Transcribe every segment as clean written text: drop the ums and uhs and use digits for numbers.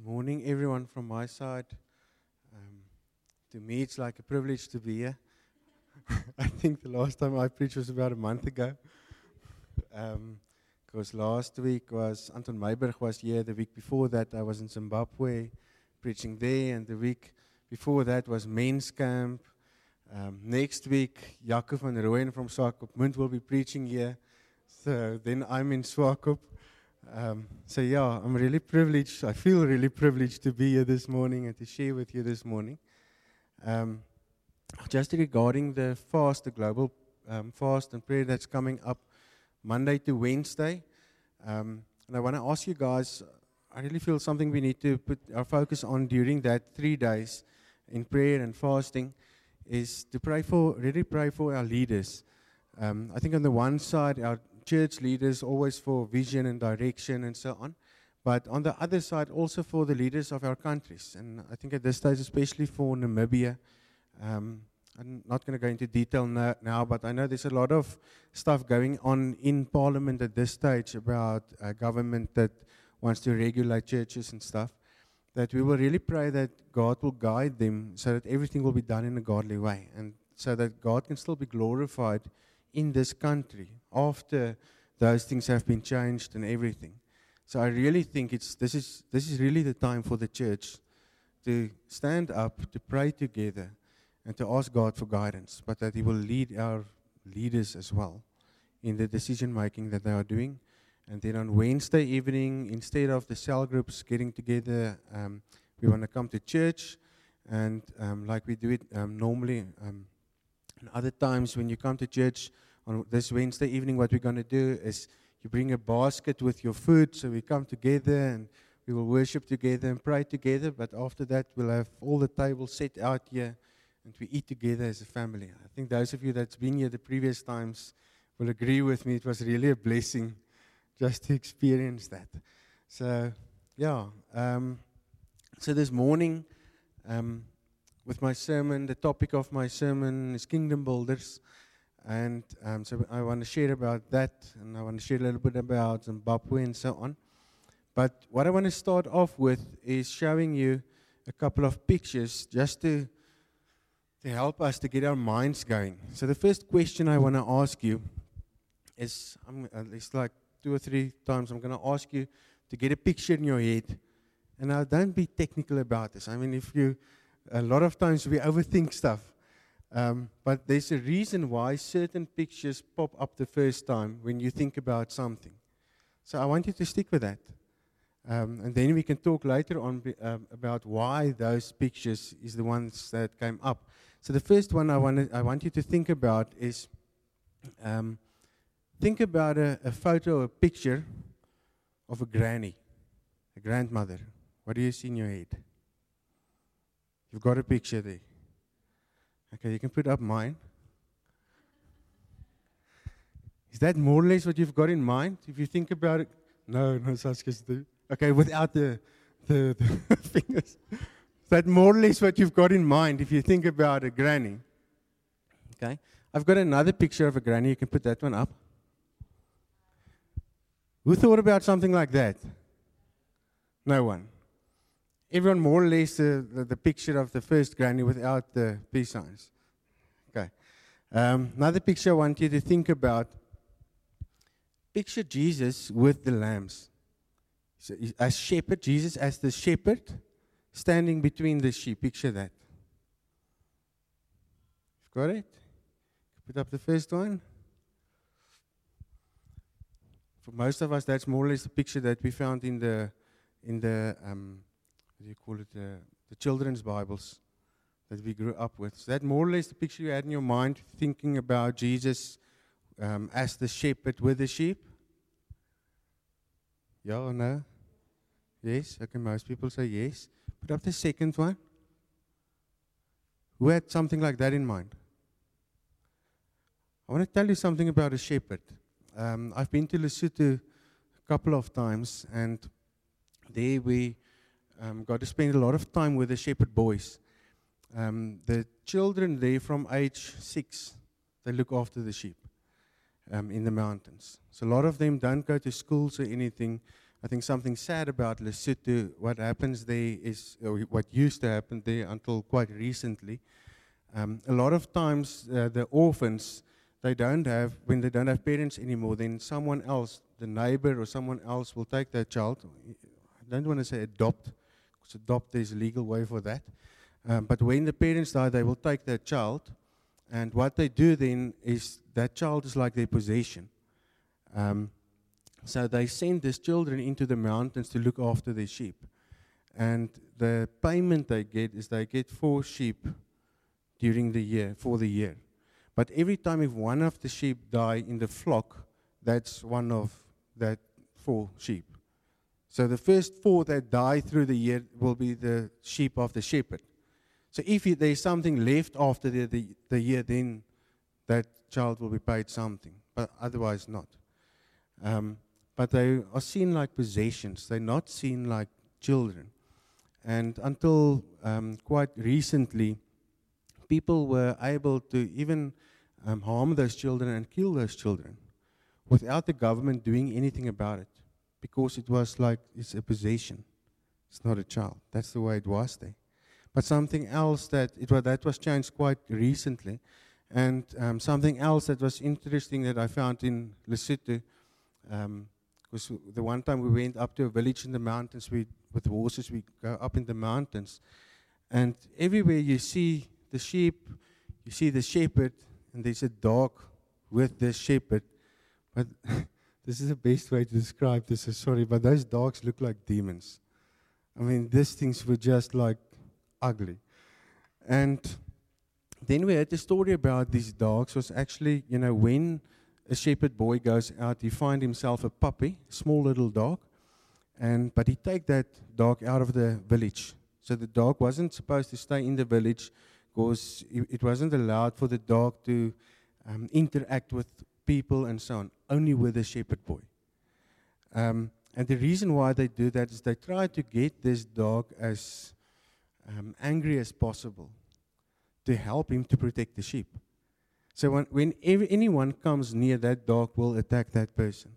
Morning, everyone from my side. To me, it's like a privilege to be here. I think the last time I preached was about a month ago. Because last week was Anton Meiberg was here. The week before that, I was in Zimbabwe preaching there. And the week before that was men's camp. Next week, Jacob van Rooyen from Swakopmund will be preaching here. So then I'm in Swakop. So yeah, I'm really privileged. I feel really privileged to be here this morning and to share with you this morning. Just regarding the fast, the global fast and prayer that's coming up Monday to Wednesday. And I want to ask you guys, I really feel something we need to put our focus on during that 3 days in prayer and fasting is to pray for our leaders. I think on the one side, our church leaders always for vision and direction and so on. But on the other side, also for the leaders of our countries. And I think at this stage, especially for Namibia, I'm not going to go into detail now, but I know there's a lot of stuff going on in Parliament at this stage about a government that wants to regulate churches and stuff. That we will really pray that God will guide them so that everything will be done in a godly way. And so that God can still be glorified in this country after those things have been changed and everything. So I really think this is really the time for the church to stand up, to pray together, and to ask God for guidance, but that He will lead our leaders as well in the decision making that they are doing. And then on Wednesday evening, instead of the cell groups getting together, we want to come to church, and like we do it normally. And other times when you come to church on this Wednesday evening, what we're going to do is you bring a basket with your food, so we come together and we will worship together and pray together. But after that, we'll have all the tables set out here and we eat together as a family. I think those of you that's been here the previous times will agree with me. It was really a blessing just to experience that. So, yeah. So this morning, with my sermon, the topic of my sermon is Kingdom Builders. And so I want to share about that, and I want to share a little bit about Zimbabwe and so on. But what I want to start off with is showing you a couple of pictures just to help us to get our minds going. So the first question I want to ask you is, it's like 2 or 3 times I'm going to ask you to get a picture in your head. And now don't be technical about this. I mean, a lot of times we overthink stuff. But there's a reason why certain pictures pop up the first time when you think about something. So I want you to stick with that. And then we can talk later on about why those pictures is the ones that came up. So the first one I want you to think about is, think about a photo, a picture of a granny, a grandmother. What do you see in your head? You've got a picture there. Okay, you can put up mine. Is that more or less what you've got in mind? If you think about it, no, Saskia. Okay, without the fingers. Is that more or less what you've got in mind if you think about a granny? Okay, I've got another picture of a granny. You can put that one up. Who thought about something like that? No one. Everyone more or less the picture of the first granny without the peace signs. Okay. Another picture I want you to think about. Picture Jesus with the lambs. So as shepherd, Jesus as the shepherd standing between the sheep. Picture that. You've got it? Put up the first one. For most of us, that's more or less the picture that we found in the what do you call it, the children's Bibles that we grew up with. So that more or less the picture you had in your mind, thinking about Jesus as the shepherd with the sheep? Yeah or no? Yes? Okay, most people say yes. Put up the second one. Who had something like that in mind? I want to tell you something about a shepherd. I've been to Lesotho a couple of times, and there we got to spend a lot of time with the shepherd boys. The children there from age 6, they look after the sheep in the mountains. So a lot of them don't go to schools or anything, I think something sad about Lesotho, what happens there is, or what used to happen there until quite recently, a lot of times the orphans, when they don't have parents anymore, then someone else, the neighbor or someone else will take their child. I don't want to say adopt, because adopt is a legal way for that. But when the parents die, they will take their child, and what they do then is that child is like their possession. So they send these children into the mountains to look after their sheep. And the payment they get is they get 4 sheep during the year, for the year. But every time if one of the sheep die in the flock, that's one of that 4 sheep. So the first 4 that die through the year will be the sheep of the shepherd. So if there's something left after the year, then that child will be paid something, but otherwise not. But they are seen like possessions. They're not seen like children. And until quite recently, people were able to even harm those children and kill those children without the government doing anything about it, because it was like it's a possession. It's not a child. That's the way it was there. But something else that was changed quite recently, and something else that was interesting that I found in Lesotho, because the one time we went up to a village in the mountains, with horses, we go up in the mountains, and everywhere you see the sheep, you see the shepherd, and there's a dog with the shepherd. But this is the best way to describe this. Sorry, but those dogs look like demons. I mean, these things were just like ugly. And then we had the story about these dogs. Was actually, when a shepherd boy goes out, he finds himself a puppy, small little dog, but he take that dog out of the village. So the dog wasn't supposed to stay in the village, because it wasn't allowed for the dog to interact with people and so on, only with the shepherd boy. And the reason why they do that is they try to get this dog as angry as possible to help him to protect the sheep. So when anyone comes near, that dog will attack that person.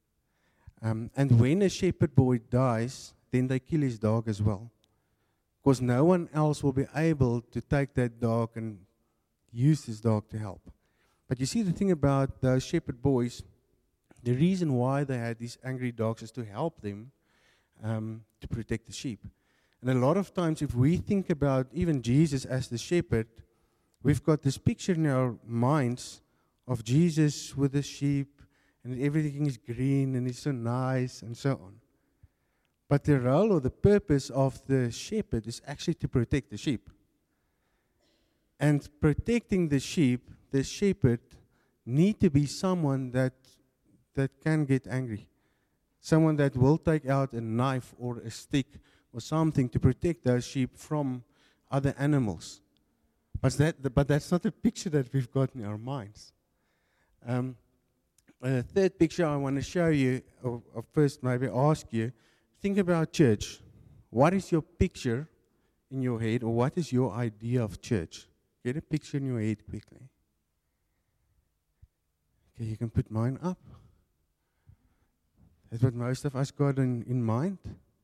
And when a shepherd boy dies, then they kill his dog as well, because no one else will be able to take that dog and use this dog to help. But you see, the thing about those shepherd boys, the reason why they had these angry dogs is to help them to protect the sheep. And a lot of times, if we think about even Jesus as the shepherd, we've got this picture in our minds of Jesus with the sheep, and everything is green, and it's so nice, and so on. But the role or the purpose of the shepherd is actually to protect the sheep. And protecting the sheep, the shepherd need to be someone that can get angry. Someone that will take out a knife or a stick or something to protect those sheep from other animals. But that's not the picture that we've got in our minds. A third picture I want to show you, or first maybe ask you, think about church. What is your picture in your head, or what is your idea of church? Get a picture in your head quickly. Okay, you can put mine up. That's what most of us got in mind.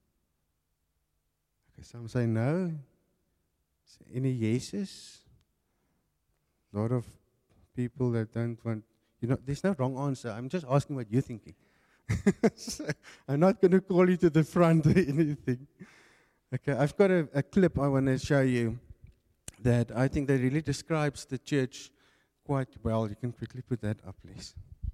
Okay, some say no. Any yeses? A lot of people that don't want, there's no wrong answer. I'm just asking what you're thinking. So I'm not going to call you to the front or anything. Okay, I've got a clip I want to show you that I think that really describes the church quite well. You can quickly put that up, please.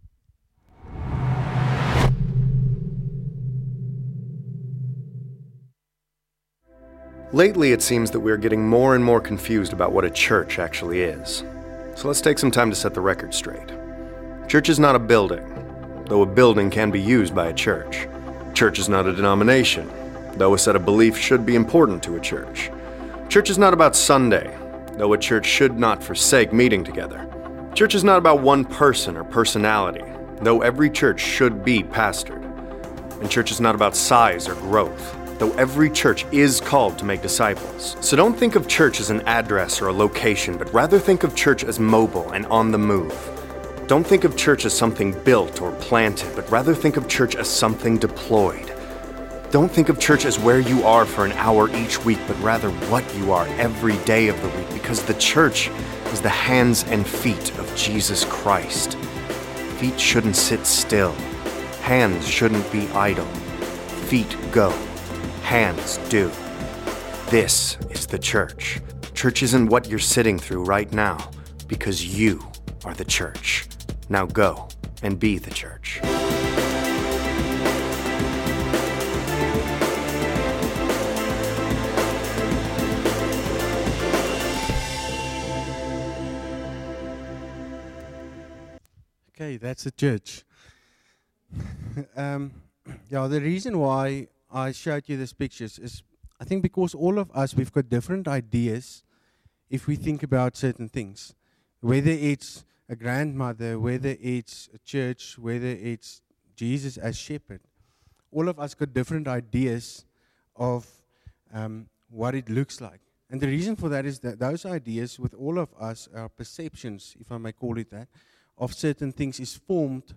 Lately, it seems that we're getting more and more confused about what a church actually is. So let's take some time to set the record straight. Church is not a building, though a building can be used by a church. Church is not a denomination, though a set of beliefs should be important to a church. Church is not about Sunday, though a church should not forsake meeting together. Church is not about one person or personality, though every church should be pastored. And church is not about size or growth, though every church is called to make disciples. So don't think of church as an address or a location, but rather think of church as mobile and on the move. Don't think of church as something built or planted, but rather think of church as something deployed. Don't think of church as where you are for an hour each week, but rather what you are every day of the week, because the church is the hands and feet of Jesus Christ. Feet shouldn't sit still. Hands shouldn't be idle. Feet go. Hands do. This is the church. Church isn't what you're sitting through right now, because you are the church. Now go and be the church. Okay, that's the church. The reason why I showed you these pictures is, I think, because all of us, we've got different ideas if we think about certain things. Whether it's a grandmother, whether it's a church, whether it's Jesus as shepherd. All of us got different ideas of what it looks like. And the reason for that is that those ideas with all of us, our perceptions, if I may call it that, of certain things is formed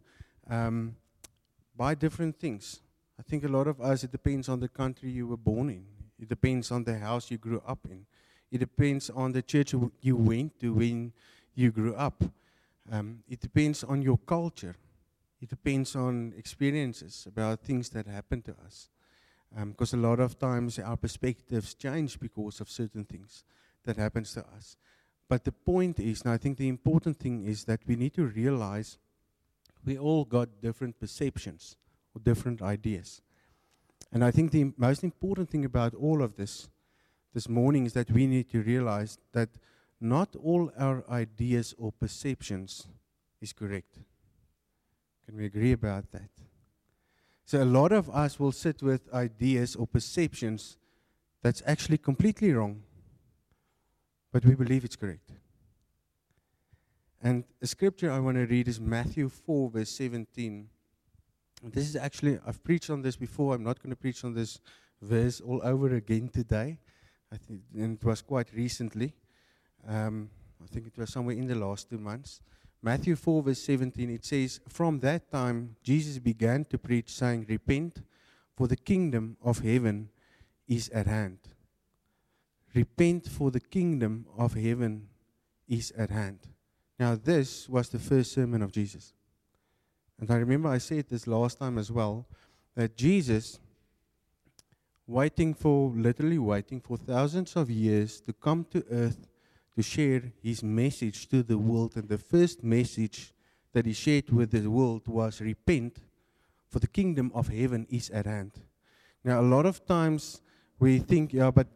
by different things. I think a lot of us, it depends on the country you were born in. It depends on the house you grew up in. It depends on the church you went to when you grew up. It depends on your culture. It depends on experiences about things that happen to us. Because a lot of times our perspectives change because of certain things that happens to us. But the point is, and I think the important thing is that we need to realize we all got different perceptions or different ideas. And I think the most important thing about all of this morning is that we need to realize that not all our ideas or perceptions is correct. Can we agree about that? So a lot of us will sit with ideas or perceptions that's actually completely wrong, but we believe it's correct. And the scripture I want to read is Matthew 4, verse 17. And this is actually, I've preached on this before. I'm not going to preach on this verse all over again today. I think, and it was quite recently. I think it was somewhere in the last 2 months. Matthew 4, verse 17, it says, "From that time Jesus began to preach, saying, 'Repent, for the kingdom of heaven is at hand.'" Repent, for the kingdom of heaven is at hand. Now, this was the first sermon of Jesus. And I remember I said this last time as well, that Jesus, literally waiting for thousands of years to come to earth to share his message to the world. And the first message that he shared with the world was, "Repent, for the kingdom of heaven is at hand." Now, a lot of times we think,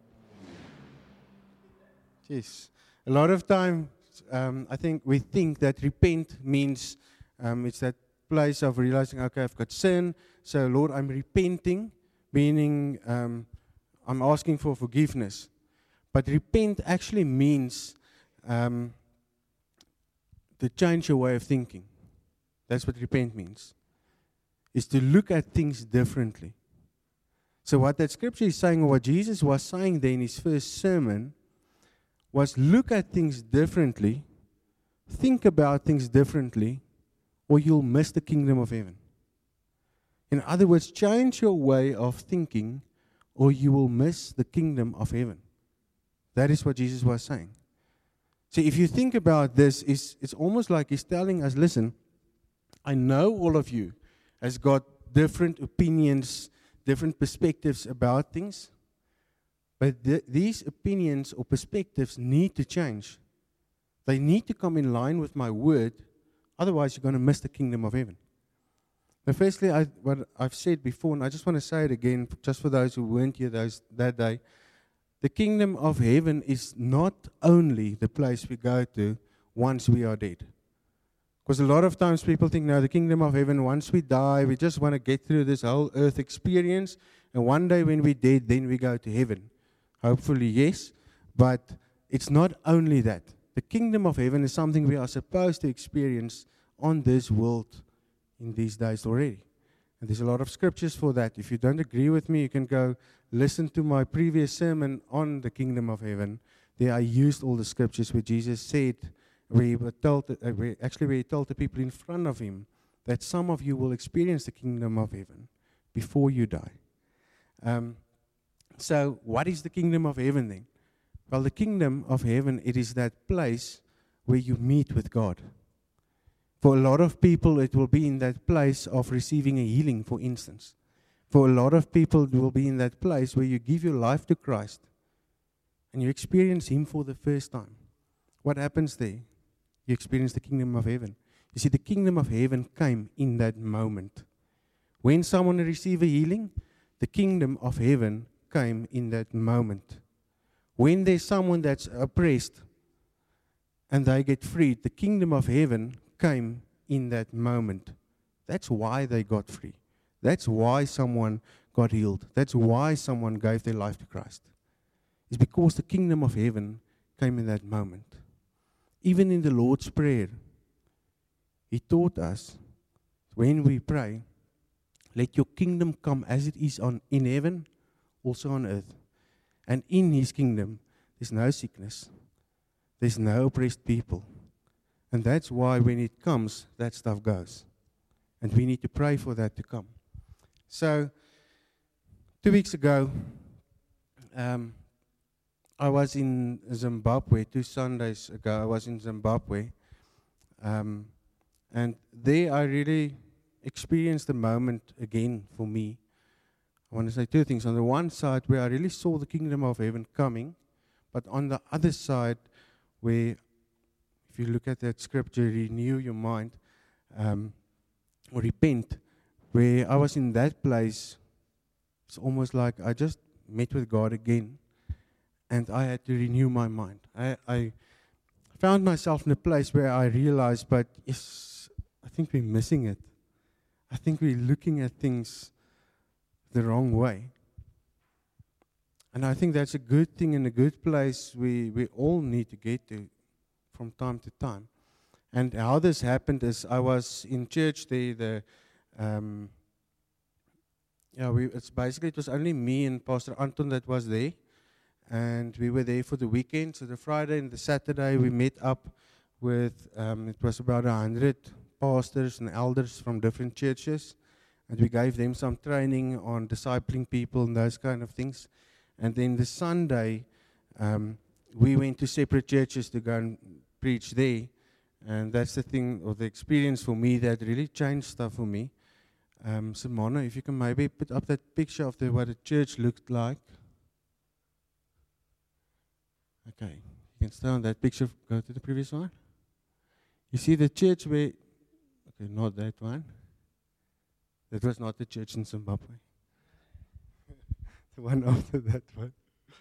a lot of times I think we think that repent means it's that place of realizing, okay, I've got sin, so Lord, I'm repenting, meaning I'm asking for forgiveness. But repent actually means to change your way of thinking. That's what repent means. Is to look at things differently. So what that scripture is saying, or what Jesus was saying there in his first sermon, was look at things differently, think about things differently, or you'll miss the kingdom of heaven. In other words, change your way of thinking, or you will miss the kingdom of heaven. That is what Jesus was saying. So if you think about this, it's almost like he's telling us, listen, I know all of you has got different opinions, different perspectives about things, but these opinions or perspectives need to change. They need to come in line with my word, otherwise you're going to miss the kingdom of heaven. Now, firstly, what I've said before, and I just want to say it again, just for those who weren't here that day, the kingdom of heaven is not only the place we go to once we are dead. Because a lot of times people think, no, the kingdom of heaven, once we die, we just want to get through this whole earth experience, and one day when we're dead, then we go to heaven. Hopefully, yes, but it's not only that. The kingdom of heaven is something we are supposed to experience on this world in these days already. And there's a lot of scriptures for that. If you don't agree with me, you can go listen to my previous sermon on the kingdom of heaven. There I used all the scriptures where Jesus said, where he told the people in front of him that some of you will experience the kingdom of heaven before you die. So what is the kingdom of heaven then? Well, the kingdom of heaven, it is that place where you meet with God. For a lot of people, it will be in that place of receiving a healing, for instance. For a lot of people, it will be in that place where you give your life to Christ and you experience Him for the first time. What happens there? You experience the kingdom of heaven. You see, the kingdom of heaven came in that moment. When someone receives a healing, the kingdom of heaven came in that moment. When there's someone that's oppressed and they get freed, the kingdom of heaven came in that moment. That's why they got free. That's why someone got healed. That's why someone gave their life to Christ. It's because the kingdom of heaven came in that moment. Even in the Lord's Prayer, He taught us, when we pray, let your kingdom come as it is in heaven, also on earth. And in His kingdom, there's no sickness. There's no oppressed people. And that's why when it comes, that stuff goes. And we need to pray for that to come. So, 2 weeks ago, I was in Zimbabwe. 2 Sundays ago, I was in Zimbabwe. And there I really experienced the moment again for me. I want to say 2 things. On the one side, where I really saw the kingdom of heaven coming, but on the other side, where, if you look at that scripture, renew your mind, or repent, where I was in that place, it's almost like I just met with God again, and I had to renew my mind. I found myself in a place where I realized, but yes, I think we're missing it. I think we're looking at things the wrong way. And I think that's a good thing and a good place we all need to get to from time to time. And how this happened is I was in church there. It was only me and Pastor Anton that was there. And we were there for the weekend. So the Friday and the Saturday we met up with, it was about 100 pastors and elders from different churches. And we gave them some training on discipling people and those kind of things. And then the Sunday, we went to separate churches to go and preach there. And that's the thing, or the experience for me that really changed stuff for me. Simona, if you can maybe put up that picture of what the church looked like. Okay, you can stay on that picture. Go to the previous one. You see the church where, okay, not that one. That was not the church in Zimbabwe. The one after that one.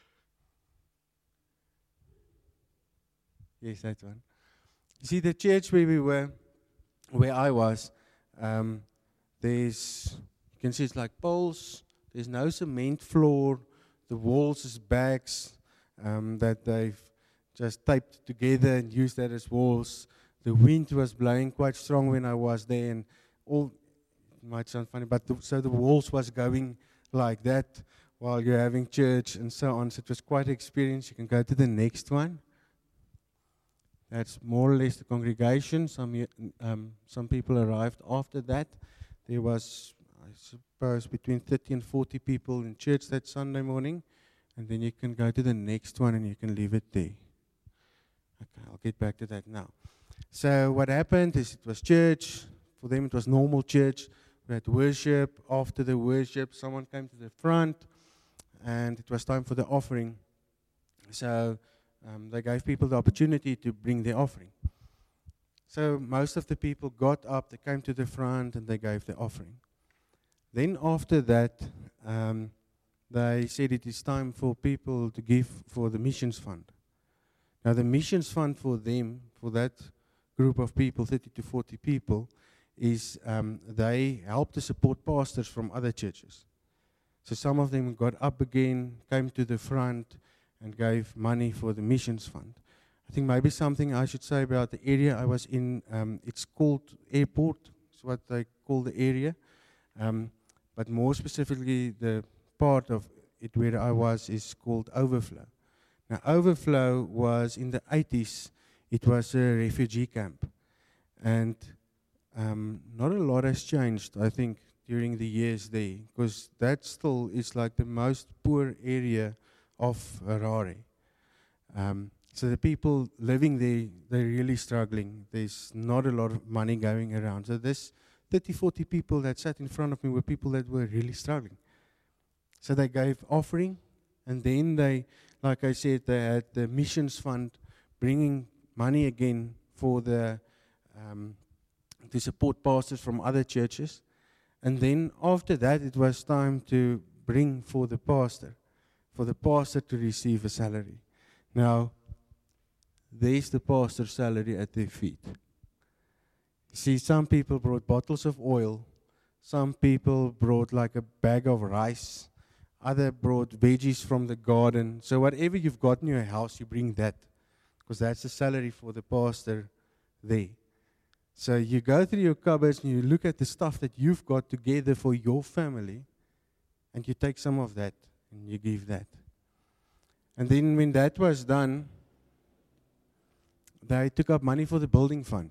Yes, that one. You see the church where we were, where I was, there's, you can see it's like poles. There's no cement floor. The walls is bags that they've just taped together and used that as walls. The wind was blowing quite strong when I was there, and all, it might sound funny, but so the walls was going like that while you're having church and so on. So it was quite an experience. You can go to the next one. That's more or less the congregation. Some people arrived after that. There was, I suppose, between 30 and 40 people in church that Sunday morning. And then you can go to the next one and you can leave it there. Okay, I'll get back to that now. So what happened is it was church. For them it was normal church. We had worship. After the worship, someone came to the front and it was time for the offering. So they gave people the opportunity to bring their offering. So most of the people got up, they came to the front and they gave the offering. Then after that, they said it is time for people to give for the missions fund. Now the missions fund for them, for that group of people, 30 to 40 people, is they help to support pastors from other churches. So some of them got up again, came to the front, and gave money for the missions fund. I think maybe something I should say about the area I was in, it's called Airport, it's what they call the area. But more specifically, the part of it where I was is called Overflow. Now, Overflow was in the 80s, it was a refugee camp. And not a lot has changed, I think, during the years there, because that still is like the most poor area of Harare. So the people living there, they're really struggling. There's not a lot of money going around. So this 30, 40 people that sat in front of me were people that were really struggling. So they gave offering, and then they, like I said, they had the missions fund bringing money again for the to support pastors from other churches. And then after that, it was time to bring for the pastor to receive a salary. Now, there's the pastor's salary at their feet. See, some people brought bottles of oil. Some people brought like a bag of rice. Other brought veggies from the garden. So whatever you've got in your house, you bring that, because that's the salary for the pastor there. So you go through your cupboards and you look at the stuff that you've got together for your family, and you take some of that and you give that. And then when that was done, they took up money for the building fund.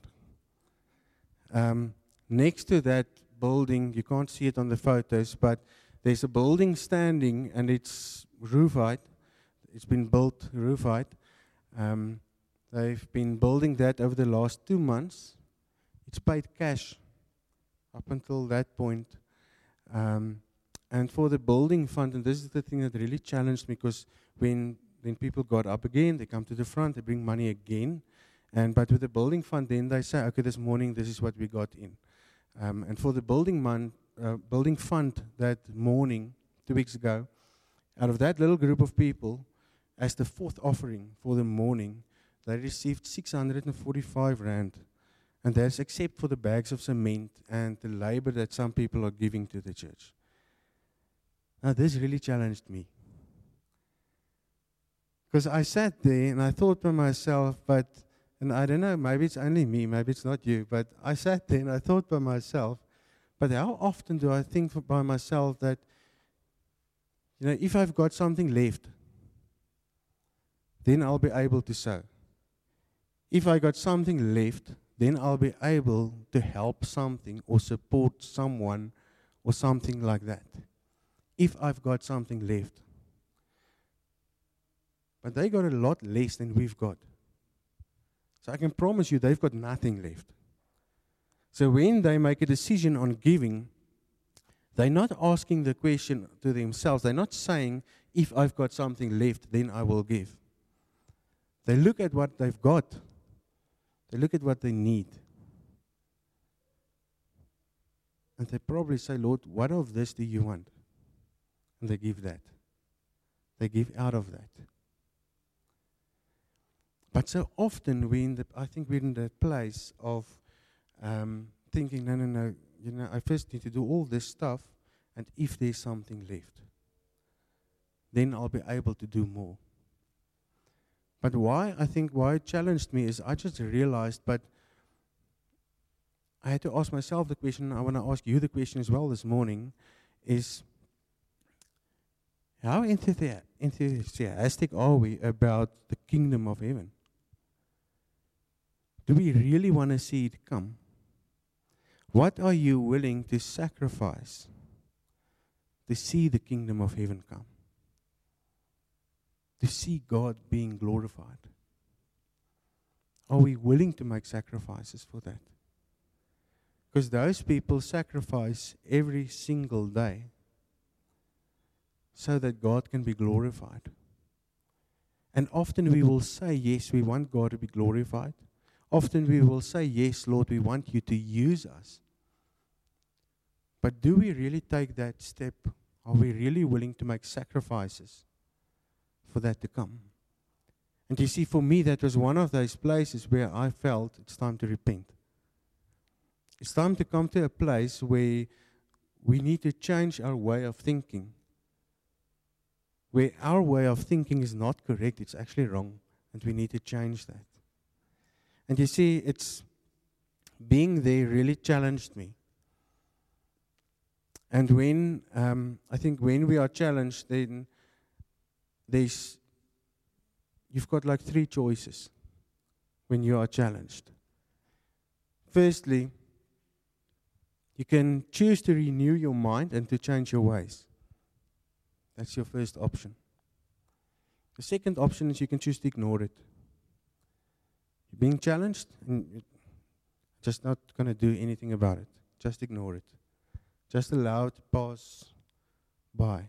Next to that building, you can't see it on the photos, but there's a building standing, and it's roof height. It's been built roof height. They've been building that over the last 2 months. It's paid cash up until that point. And for the building fund, and this is the thing that really challenged me, because when people got up again, they come to the front, they bring money again. But with the building fund, then they say, okay, this morning, this is what we got in. And for the building fund that morning, 2 weeks ago, out of that little group of people, as the fourth offering for the morning, they received 645 rand. And that's except for the bags of cement and the labor that some people are giving to the church. Now, this really challenged me. Because I sat there and I thought to myself, and I don't know, maybe it's only me, maybe it's not you, but I sat there and I thought by myself, but how often do I think by myself that, if I've got something left, then I'll be able to sow. If I got something left, then I'll be able to help something or support someone or something like that. If I've got something left. But they got a lot less than we've got. So I can promise you they've got nothing left. So when they make a decision on giving, they're not asking the question to themselves. They're not saying, if I've got something left, then I will give. They look at what they've got. They look at what they need. And they probably say, Lord, what of this do you want? And they give that. They give out of that. But so often I think we're in that place of thinking, no, I first need to do all this stuff, and if there's something left, then I'll be able to do more. But why it challenged me is I just realized, but I had to ask myself the question, I want to ask you the question as well this morning, is how enthusiastic are we about the kingdom of heaven? Do we really want to see it come? What are you willing to sacrifice to see the kingdom of heaven come? To see God being glorified? Are we willing to make sacrifices for that? Because those people sacrifice every single day so that God can be glorified. And often we will say, yes, we want God to be glorified. Often we will say, yes, Lord, we want you to use us. But do we really take that step? Are we really willing to make sacrifices for that to come? And you see, for me, that was one of those places where I felt it's time to repent. It's time to come to a place where we need to change our way of thinking. Where our way of thinking is not correct, it's actually wrong, and we need to change that. And you see, it's being there really challenged me. And when, I think when we are challenged, then you've got like 3 choices when you are challenged. Firstly, You can choose to renew your mind and to change your ways. That's your first option. The second option is you can choose to ignore it. You're being challenged and you're just not going to do anything about it. Just ignore it. Just allow it to pass by.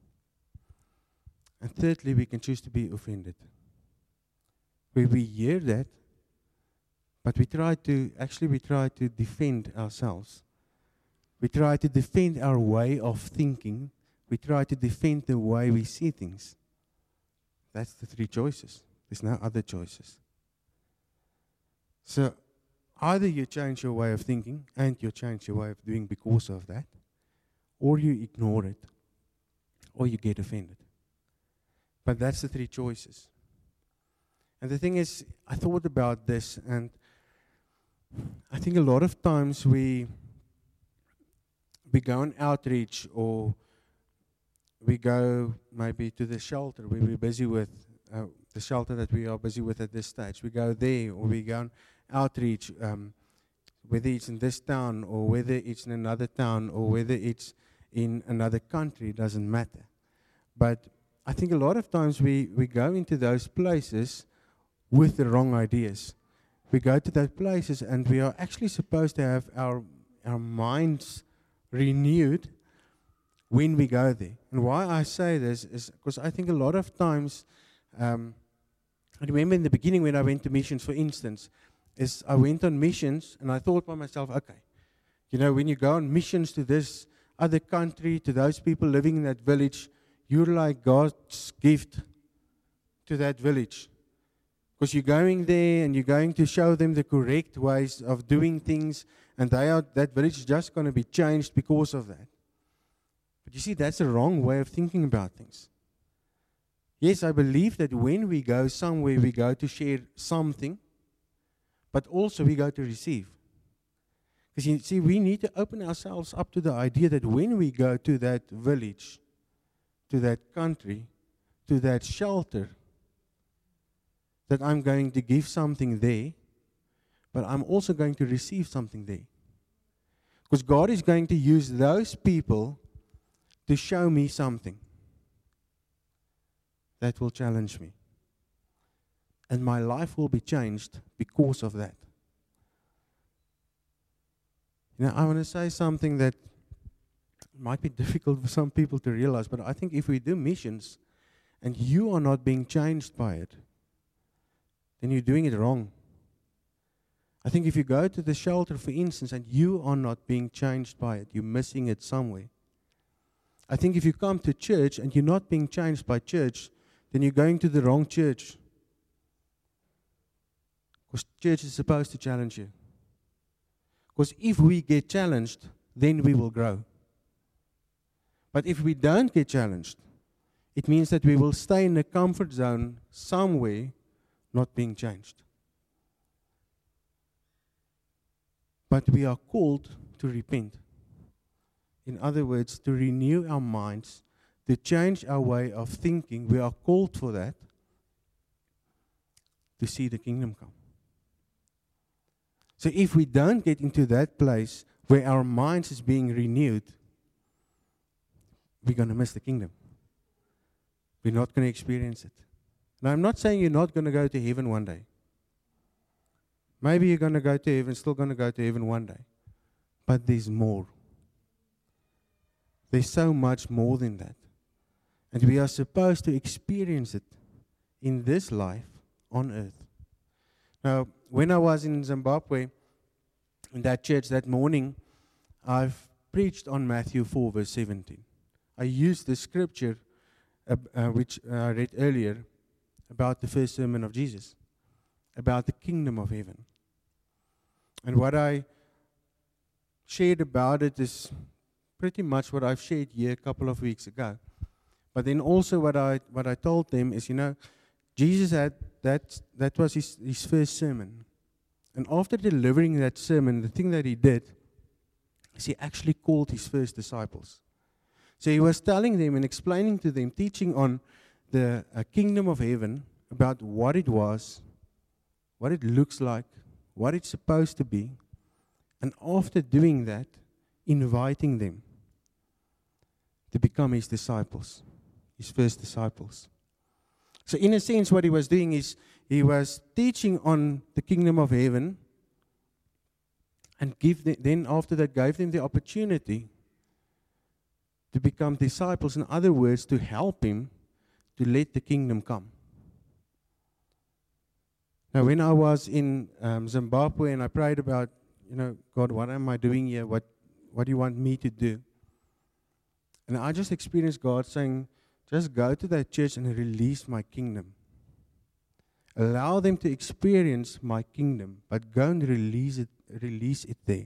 And thirdly, we can choose to be offended. Where we hear that, but we try to defend ourselves. We try to defend our way of thinking. We try to defend the way we see things. That's the three choices. There's no other choices. So, either you change your way of thinking and you change your way of doing because of that, or you ignore it, or you get offended. But that's the three choices. And the thing is, I thought about this, and I think a lot of times we go on outreach, or we go maybe to the shelter where we're busy with, the shelter that we are busy with at this stage. We go there, or we go on outreach, whether it's in this town, or whether it's in another town, or whether it's in another country, it doesn't matter. But I think a lot of times we go into those places with the wrong ideas. We go to those places and we are actually supposed to have our minds renewed when we go there. And why I say this is because I think a lot of times, I remember in the beginning when I went to missions, for instance, is I went on missions and I thought by myself, okay, when you go on missions to this other country, to those people living in that village, you're like God's gift to that village. Because you're going there and you're going to show them the correct ways of doing things, and that village is just going to be changed because of that. But you see, that's the wrong way of thinking about things. Yes, I believe that when we go somewhere, we go to share something, but also we go to receive. Because you see, we need to open ourselves up to the idea that when we go to that village, to that country, to that shelter, that I'm going to give something there, but I'm also going to receive something there. Because God is going to use those people to show me something that will challenge me. And my life will be changed because of that. I want to say something that might be difficult for some people to realize, but I think if we do missions and you are not being changed by it, then you're doing it wrong. I think if you go to the shelter, for instance, and you are not being changed by it, you're missing it somewhere. I think if you come to church and you're not being changed by church, then you're going to the wrong church. Because church is supposed to challenge you. Because if we get challenged, then we will grow. But if we don't get challenged, it means that we will stay in a comfort zone somewhere, not being changed. But we are called to repent. In other words, to renew our minds, to change our way of thinking. We are called for that, to see the kingdom come. So if we don't get into that place where our minds is being renewed, we're going to miss the kingdom. We're not going to experience it. Now, I'm not saying you're not going to go to heaven one day. Maybe you're going to go to heaven, still going to go to heaven one day. But there's more. There's so much more than that. And we are supposed to experience it in this life on earth. Now, when I was in Zimbabwe, in that church that morning, I've preached on Matthew 4, verse 17. I used the scripture which I read earlier about the first sermon of Jesus, about the kingdom of heaven. And what I shared about it is pretty much what I've shared here a couple of weeks ago. But then also what I told them is, Jesus had that was his first sermon. And after delivering that sermon, the thing that he did is he actually called his first disciples. So he was telling them and explaining to them, teaching on the kingdom of heaven, about what it was, what it looks like, what it's supposed to be. And after doing that, inviting them to become his disciples, his first disciples. So in a sense, what he was doing is he was teaching on the kingdom of heaven, and then after that gave them the opportunity to become disciples. In other words, to help him to let the kingdom come. Now, when I was in Zimbabwe and I prayed about, God, what am I doing here? What do you want me to do? And I just experienced God saying, just go to that church and release my kingdom. Allow them to experience my kingdom, but go and release it there.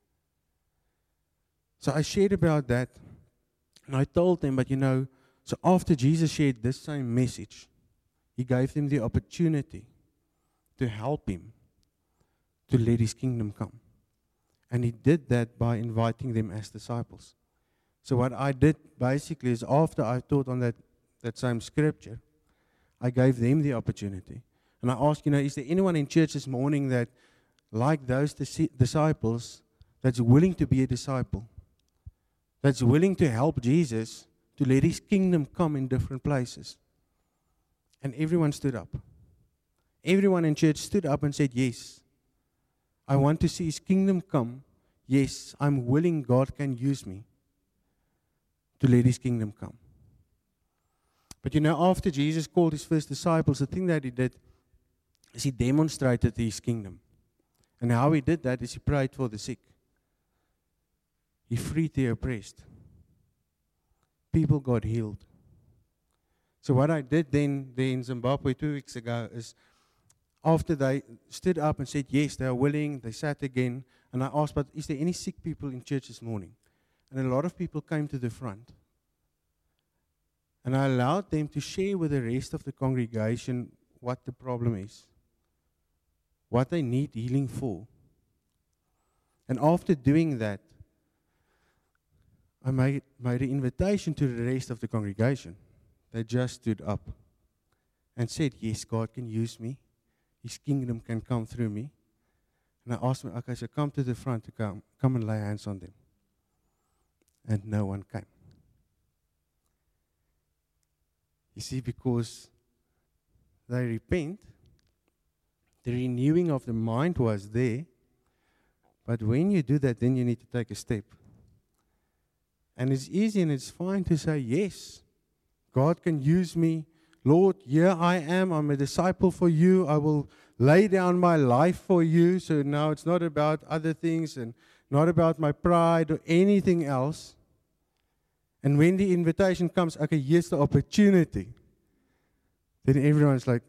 So I shared about that, and I told them, but so after Jesus shared this same message, he gave them the opportunity to help him to let his kingdom come. And he did that by inviting them as disciples. So what I did basically is after I taught on that same scripture, I gave them the opportunity. And I asked, is there anyone in church this morning that, like those disciples, that's willing to be a disciple? That's willing to help Jesus to let his kingdom come in different places? And everyone stood up. Everyone in church stood up and said, yes, I want to see his kingdom come. Yes, I'm willing, God can use me to let his kingdom come. But after Jesus called his first disciples, the thing that he did is he demonstrated his kingdom. And how he did that is he prayed for the sick. He freed the oppressed. People got healed. So what I did then in Zimbabwe 2 weeks ago is, after they stood up and said, yes, they are willing, they sat again, and I asked, but is there any sick people in church this morning? And a lot of people came to the front. And I allowed them to share with the rest of the congregation what the problem is, what they need healing for. And after doing that, I made an invitation to the rest of the congregation. They just stood up and said, yes, God can use me. His kingdom can come through me. And I asked them, okay, so come to the front to come and lay hands on them. And no one came. You see, because they repent, the renewing of the mind was there. But when you do that, then you need to take a step. And it's easy and it's fine to say, yes, God can use me. Lord, here I am. I'm a disciple for you. I will lay down my life for you. So now it's not about other things and not about my pride or anything else. And when the invitation comes, okay, here's the opportunity. Then everyone's like,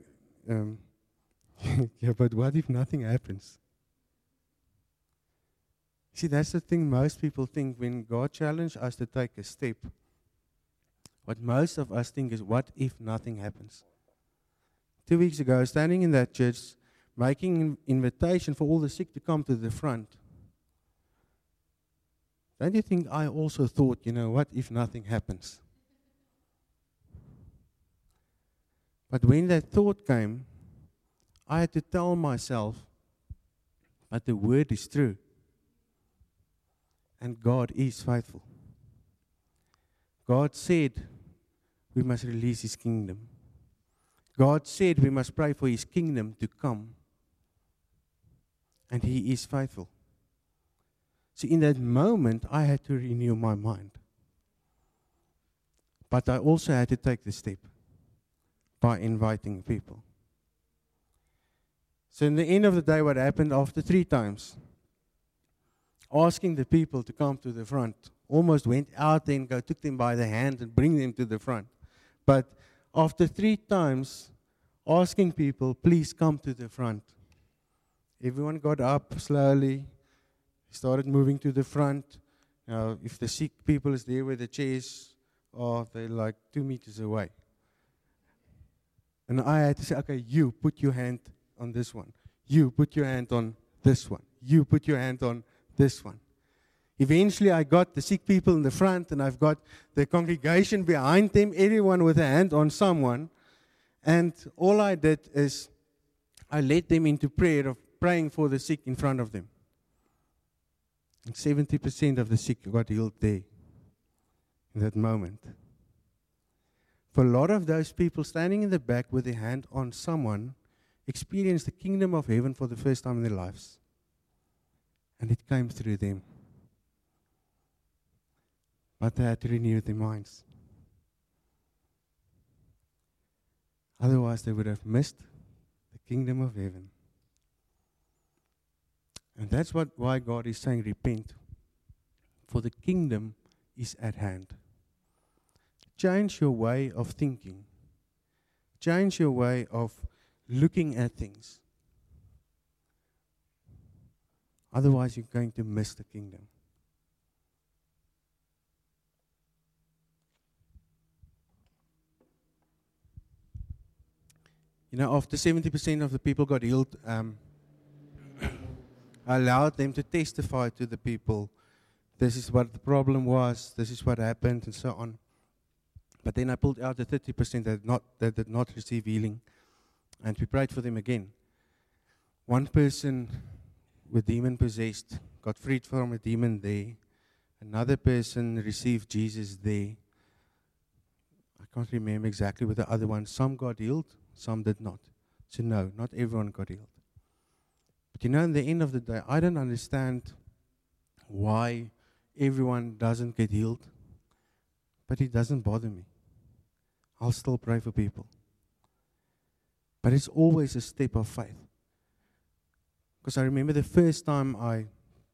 yeah, but what if nothing happens? See, that's the thing most people think when God challenges us to take a step. What most of us think is, what if nothing happens? 2 weeks ago, standing in that church, making an invitation for all the sick to come to the front. Don't you think I also thought, what if nothing happens? But when that thought came, I had to tell myself, but the word is true. And God is faithful. God said we must release his kingdom. God said we must pray for his kingdom to come. And he is faithful. So in that moment, I had to renew my mind. But I also had to take the step by inviting people. So in the end of the day, what happened after 3 times? Asking the people to come to the front. Almost went out there and took them by the hand and bring them to the front. But after 3 times, asking people, please come to the front. Everyone got up slowly, started moving to the front. Now, if the sick people is there where the chairs are, they're like 2 meters away. And I had to say, okay, you put your hand on this one. You put your hand on this one. You put your hand on this one. Eventually, I got the sick people in the front, and I've got the congregation behind them, everyone with a hand on someone. And all I did is I led them into prayer of praying for the sick in front of them. And 70% of the sick got healed there, in that moment. For a lot of those people standing in the back with their hand on someone experienced the kingdom of heaven for the first time in their lives. And it came through them. But they had to renew their minds. Otherwise, they would have missed the kingdom of heaven. And that's why God is saying, repent, for the kingdom is at hand. Change your way of thinking. Change your way of looking at things. Otherwise, you're going to miss the kingdom. You know, after 70% of the people got healed, I allowed them to testify to the people. This is what the problem was. This is what happened, and so on. But then I pulled out the 30% that did not receive healing, and we prayed for them again. One person with demon possessed got freed from a demon there. Another person received Jesus there. I can't remember exactly with the other one. Some got healed, some did not. So no, not everyone got healed. But you know, in the end of the day, I don't understand why everyone doesn't get healed. But it doesn't bother me. I'll still pray for people. But it's always a step of faith. Because I remember the first time I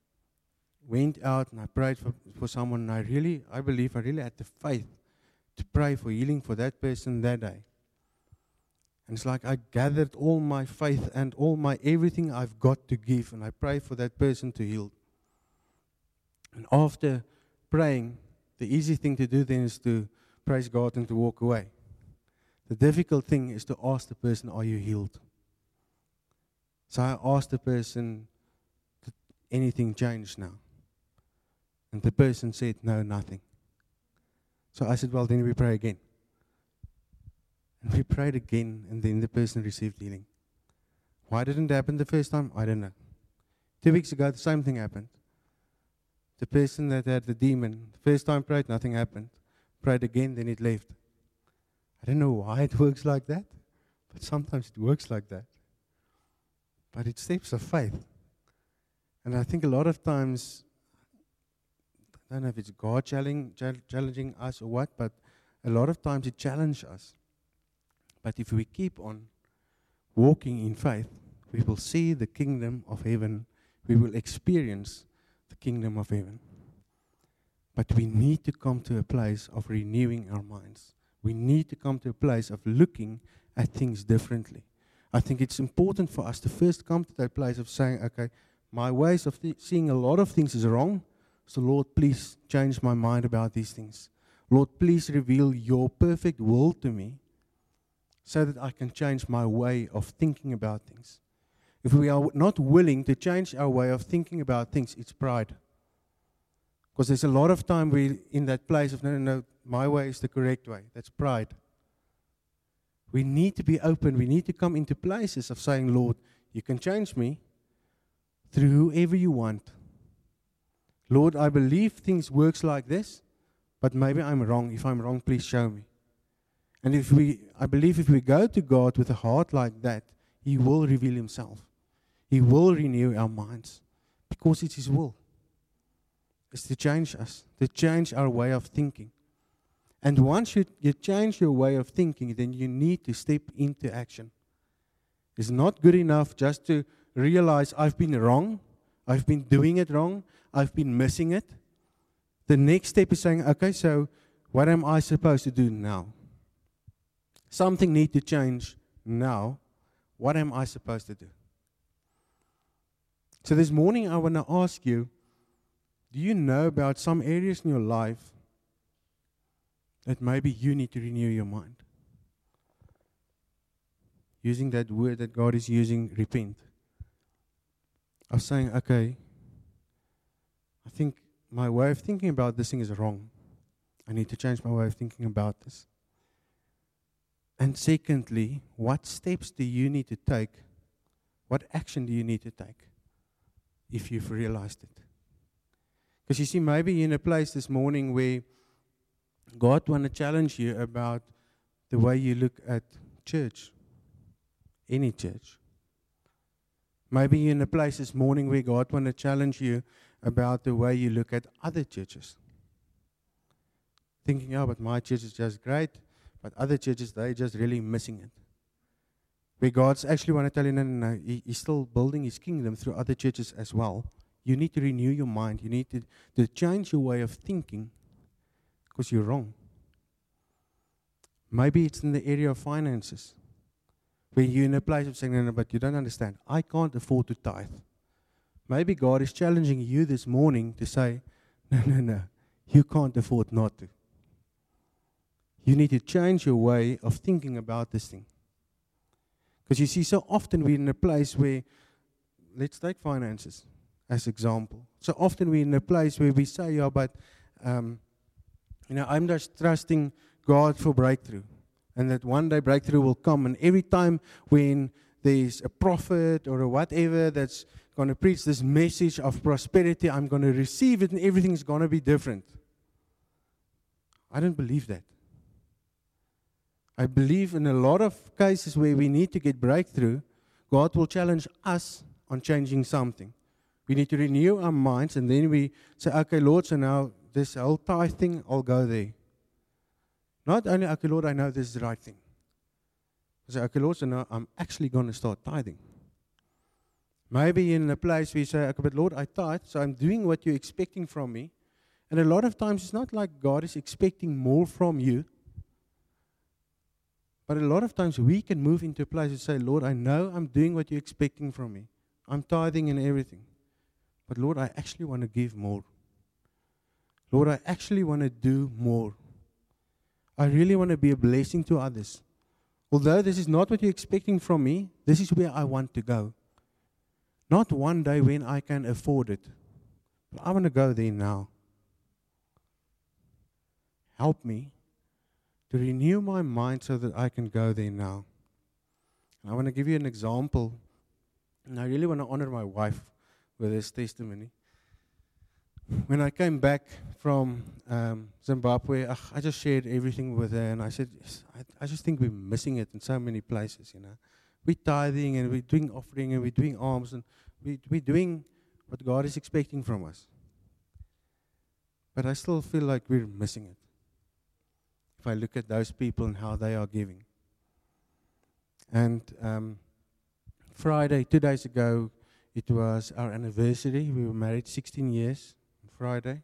went out and I prayed for someone, and I believe I really had the faith to pray for healing for that person that day. And it's like I gathered all my faith and all my everything I've got to give, and I prayed for that person to heal. And after praying, the easy thing to do then is to praise God and to walk away. The difficult thing is to ask the person, are you healed? So I asked the person, did anything change now? And the person said, no, nothing. So I said, well, then we pray again. And we prayed again, and then the person received healing. Why didn't it happen the first time? I don't know. 2 weeks ago, the same thing happened. The person that had the demon, the first time prayed, nothing happened. Prayed again, then it left. I don't know why it works like that, but sometimes it works like that. But it's steps of faith. And I think a lot of times, I don't know if it's God challenging us or what, but a lot of times it challenges us. But if we keep on walking in faith, we will see the kingdom of heaven. We will experience the kingdom of heaven. But we need to come to a place of renewing our minds. We need to come to a place of looking at things differently. I think it's important for us to first come to that place of saying, okay, my ways of seeing a lot of things is wrong. So Lord, please change my mind about these things. Lord, please reveal your perfect will to me so that I can change my way of thinking about things. If we are not willing to change our way of thinking about things, it's pride. Because there's a lot of time we're in that place of, no, my way is the correct way. That's pride. We need to be open. We need to come into places of saying, Lord, you can change me through whoever you want. Lord, I believe things works like this, but maybe I'm wrong. If I'm wrong, please show me. And I believe if we go to God with a heart like that, He will reveal Himself. He will renew our minds because it's His will. It's to change us, to change our way of thinking. And once you change your way of thinking, then you need to step into action. It's not good enough just to realize I've been wrong, I've been doing it wrong, I've been missing it. The next step is saying, okay, so what am I supposed to do now? Something needs to change now. What am I supposed to do? So this morning I want to ask you, do you know about some areas in your life that maybe you need to renew your mind? Using that word that God is using, repent. Of saying, okay, I think my way of thinking about this thing is wrong. I need to change my way of thinking about this. And secondly, what steps do you need to take? What action do you need to take if you've realized it? Because you see, maybe you're in a place this morning where God want to challenge you about the way you look at church, any church. Maybe you're in a place this morning where God want to challenge you about the way you look at other churches. Thinking, oh, but my church is just great, but other churches, they're just really missing it. Where God's actually want to tell you, no, He's still building His kingdom through other churches as well. You need to renew your mind. You need to change your way of thinking because you're wrong. Maybe it's in the area of finances. When you're in a place of saying, no, but you don't understand. I can't afford to tithe. Maybe God is challenging you this morning to say, no, you can't afford not to. You need to change your way of thinking about this thing. Because you see, so often we're in a place where, let's take finances as example. So often we're in a place where we say, yeah, but, I'm just trusting God for breakthrough. And that one day breakthrough will come. And every time when there's a prophet or a whatever that's going to preach this message of prosperity, I'm going to receive it and everything's going to be different. I don't believe that. I believe in a lot of cases where we need to get breakthrough, God will challenge us on changing something. We need to renew our minds and then we say, okay, Lord, so now this whole tithe thing, I'll go there. Not only, okay, Lord, I know this is the right thing. I say, okay, Lord, so now I'm actually going to start tithing. Maybe in a place where you say, okay, but Lord, I tithe, so I'm doing what you're expecting from me. And a lot of times it's not like God is expecting more from you. But a lot of times we can move into a place and say, Lord, I know I'm doing what you're expecting from me. I'm tithing and everything. But Lord, I actually want to give more. Lord, I actually want to do more. I really want to be a blessing to others. Although this is not what you're expecting from me, this is where I want to go. Not one day when I can afford it. But I want to go there now. Help me to renew my mind so that I can go there now. I want to give you an example. And I really want to honor my wife with this testimony. When I came back from Zimbabwe, I just shared everything with her. And I said, I just think we're missing it in so many places, We're tithing and we're doing offering and we're doing alms. And we're doing what God is expecting from us. But I still feel like we're missing it. If I look at those people and how they are giving. And Friday, 2 days ago, it was our anniversary. We were married 16 years on Friday.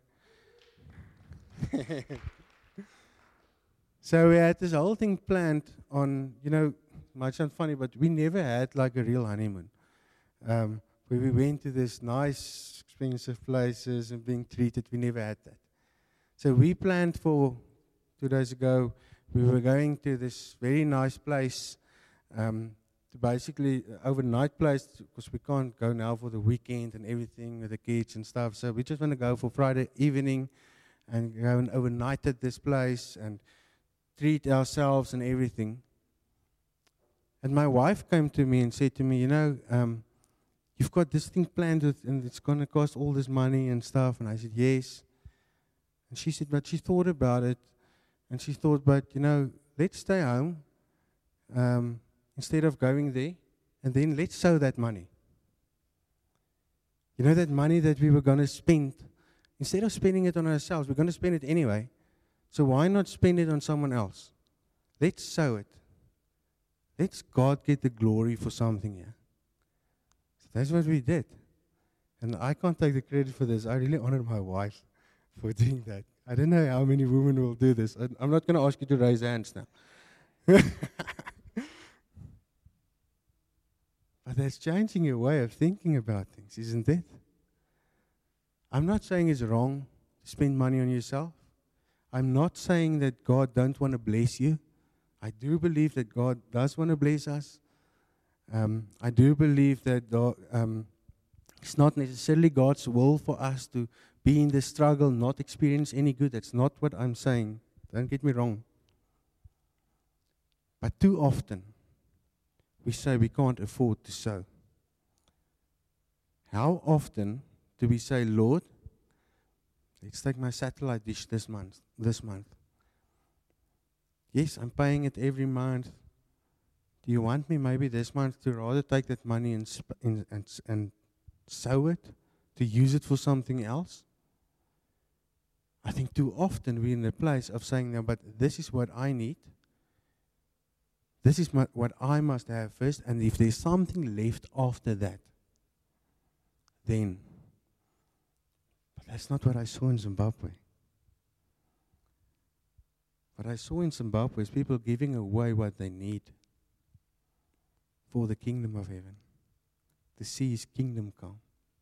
So we had this whole thing planned on, might sound funny, but we never had like a real honeymoon. Where we went to this nice, expensive places and being treated, we never had that. So we planned for 2 days ago, we were going to this very nice place, to basically overnight place, because we can't go now for the weekend and everything with the kids and stuff. So we just want to go for Friday evening and go and overnight at this place and treat ourselves and everything. And my wife came to me and said to me, you've got this thing planned and it's going to cost all this money and stuff. And I said, yes. And she said, but she thought about it. And she thought, but, let's stay home instead of going there. And then let's sow that money. That money that we were going to spend, instead of spending it on ourselves, we're going to spend it anyway. So why not spend it on someone else? Let's sow it. Let's God get the glory for something here. So that's what we did. And I can't take the credit for this. I really honor my wife for doing that. I don't know how many women will do this. I'm not going to ask you to raise hands now. But that's changing your way of thinking about things, isn't it? I'm not saying it's wrong to spend money on yourself. I'm not saying that God don't want to bless you. I do believe that God does want to bless us. I do believe that it's not necessarily God's will for us to be in the struggle, not experience any good. That's not what I'm saying. Don't get me wrong. But too often, we say we can't afford to sow. How often do we say, Lord, Let's take my satellite dish this month. Yes, I'm paying it every month. Do you want me maybe this month to rather take that money and sow it, to use it for something else? I think too often we're in the place of saying, no, but this is what I need. This is what I must have first, and if there's something left after that, then. But that's not what I saw in Zimbabwe. What I saw in Zimbabwe is people giving away what they need for the kingdom of heaven, to see His kingdom come.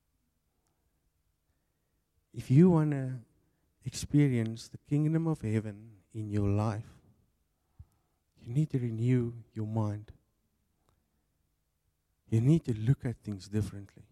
If you want to experience the kingdom of heaven in your life, you need to renew your mind. You need to look at things differently.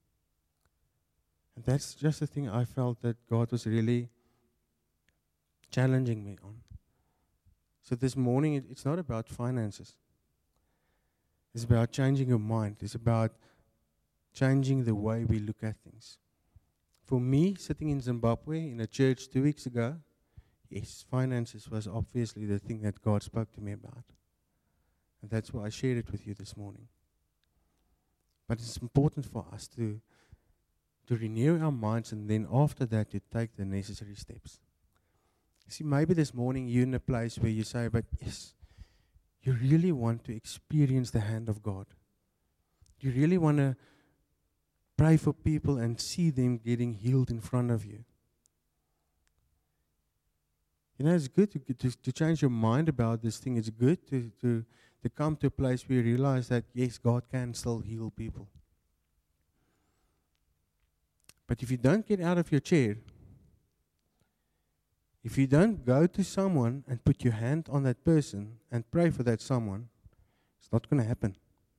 And that's just the thing I felt that God was really challenging me on. So this morning, it's not about finances. It's about changing your mind. It's about changing the way we look at things. For me, sitting in Zimbabwe in a church 2 weeks ago, yes, finances was obviously the thing that God spoke to me about. And that's why I shared it with you this morning. But it's important for us to renew our minds, and then after that to take the necessary steps. See, maybe this morning you're in a place where you say, but yes, you really want to experience the hand of God. You really want to pray for people and see them getting healed in front of you. You know, it's good to change your mind about this thing. It's good to come to a place where you realize that, yes, God can still heal people. But if you don't get out of your chair, if you don't go to someone and put your hand on that person and pray for that someone, it's not going to happen.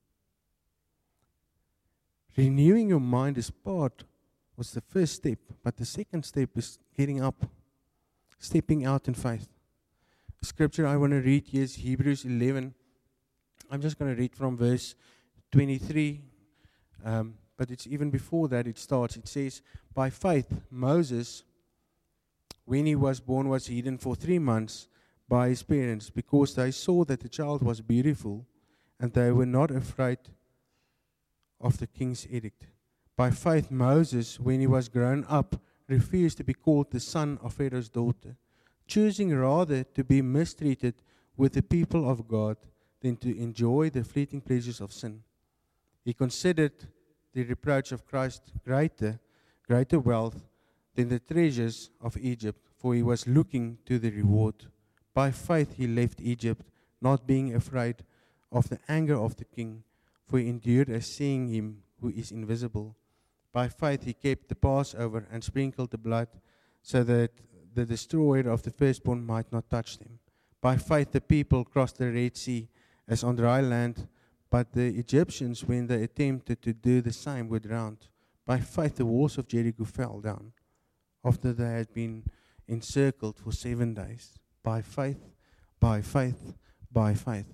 Renewing your mind was the first step, but the second step is getting up, stepping out in faith. The scripture I want to read here is Hebrews 11. I'm just going to read from verse 23. But it's even before that it starts. It says, by faith, Moses, when he was born, was hidden for 3 months by his parents, because they saw that the child was beautiful, and they were not afraid of the king's edict. By faith, Moses, when he was grown up, refused to be called the son of Pharaoh's daughter, choosing rather to be mistreated with the people of God than to enjoy the fleeting pleasures of sin. He considered the reproach of Christ greater wealth than the treasures of Egypt, for he was looking to the reward. By faith he left Egypt, not being afraid of the anger of the king, for he endured as seeing him who is invisible. By faith he kept the Passover and sprinkled the blood, so that the destroyer of the firstborn might not touch them. By faith the people crossed the Red Sea as on dry land, but the Egyptians, when they attempted to do the same, were drowned. By faith the walls of Jericho fell down, after they had been encircled for 7 days. By faith, by faith, by faith.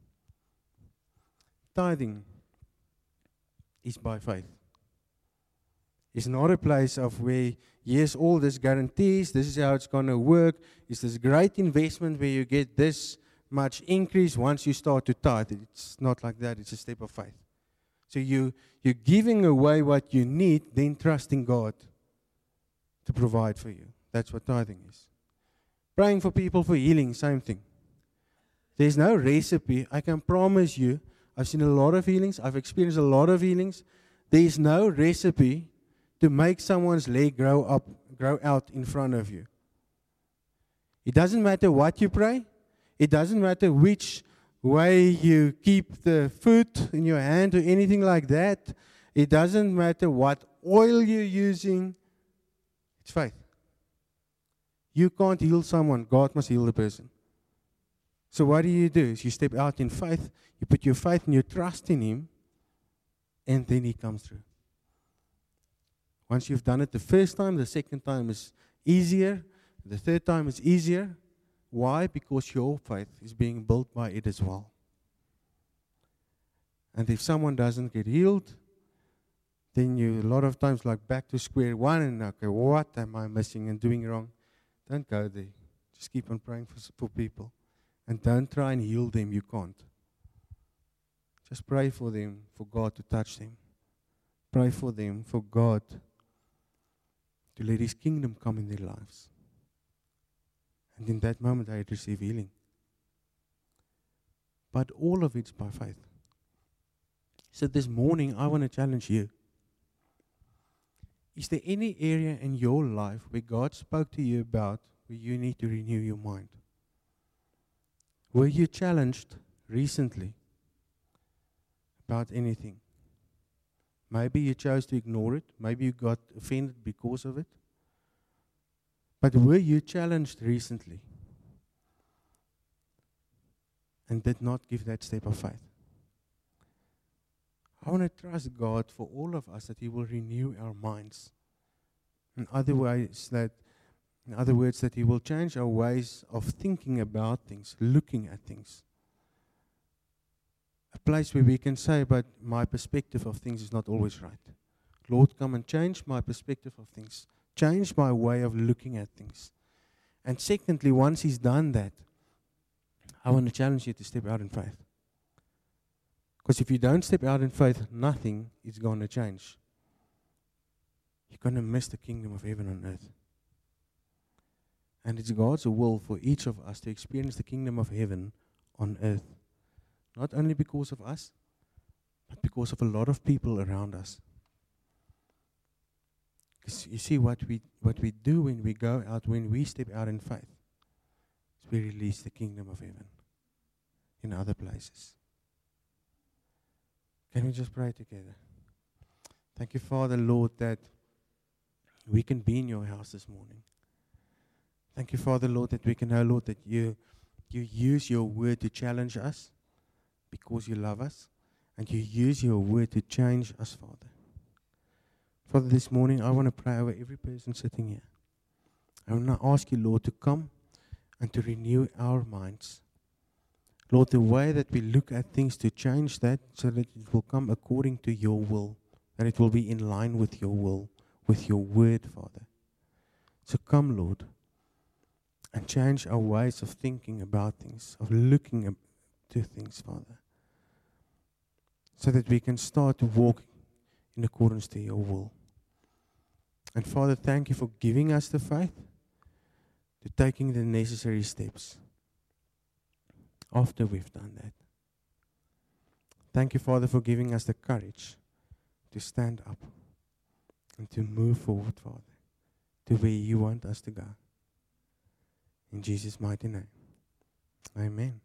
Tithing is by faith. It's not a place of where, yes, all this guarantees, this is how it's going to work. It's this great investment where you get this much increase once you start to tithe. It's not like that. It's a step of faith. So you're giving away what you need, then trusting God to provide for you. That's what tithing is. Praying for people for healing, same thing. There's no recipe. I can promise you, I've seen a lot of healings. I've experienced a lot of healings. There is no recipe to make someone's leg grow out in front of you. It doesn't matter what you pray. It doesn't matter which way you keep the food in your hand or anything like that. It doesn't matter what oil you're using. It's faith. You can't heal someone. God must heal the person. So what do? Is you step out in faith. You put your faith and your trust in Him, and then He comes through. Once you've done it the first time, the second time is easier. The third time is easier. Why? Because your faith is being built by it as well. And if someone doesn't get healed, then you, a lot of times, like back to square one, and okay, what am I missing and doing wrong? Don't go there. Just keep on praying for people. And don't try and heal them. You can't. Just pray for them, for God to touch them. Pray for them, for God to let His kingdom come in their lives. And in that moment, I receive healing. But all of it's by faith. So this morning, I want to challenge you. Is there any area in your life where God spoke to you about where you need to renew your mind? Were you challenged recently about anything? Maybe you chose to ignore it. Maybe you got offended because of it. But were you challenged recently and did not give that step of faith? I want to trust God for all of us that He will renew our minds. In other words, that He will change our ways of thinking about things, looking at things. A place where we can say, but my perspective of things is not always right. Lord, come and change my perspective of things. Change my way of looking at things. And secondly, once He's done that, I want to challenge you to step out in faith. Because if you don't step out in faith, nothing is going to change. You're going to miss the kingdom of heaven on earth. And it's God's will for each of us to experience the kingdom of heaven on earth. Not only because of us, but because of a lot of people around us. Because you see, what we do when we go out, when we step out in faith, is we release the kingdom of heaven in other places. Can we just pray together? Thank you, Father, Lord, that we can be in your house this morning. Thank you, Father, Lord, that we can know, Lord, that you use your word to challenge us because you love us, and you use your word to change us, Father. Father, this morning I want to pray over every person sitting here. I want to ask you, Lord, to come and to renew our minds. Lord, the way that we look at things, to change that so that it will come according to your will, and it will be in line with your will, with your word, Father. So come, Lord, and change our ways of thinking about things, of looking to things, Father, so that we can start to walk in accordance to your will. And Father, thank you for giving us the faith to taking the necessary steps after we've done that. Thank you, Father, for giving us the courage to stand up and to move forward, Father, to where you want us to go. In Jesus' mighty name. Amen.